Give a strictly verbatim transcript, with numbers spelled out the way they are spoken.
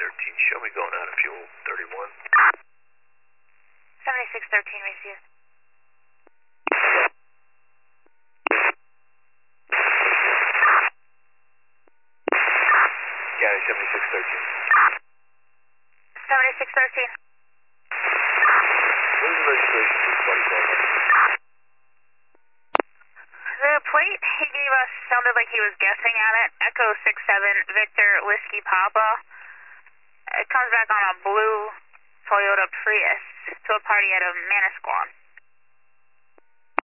thirteen, show me going out of fuel, thirty-one. seventy-six thirteen, receive. County seventy-six thirteen. seventy-six thirteen. What is the registration for twenty-four hundred? The plate he gave us sounded like he was guessing at it. Echo six seven, Victor, Whiskey Papa. It comes back on a blue Toyota Prius to a party at a Manasquan.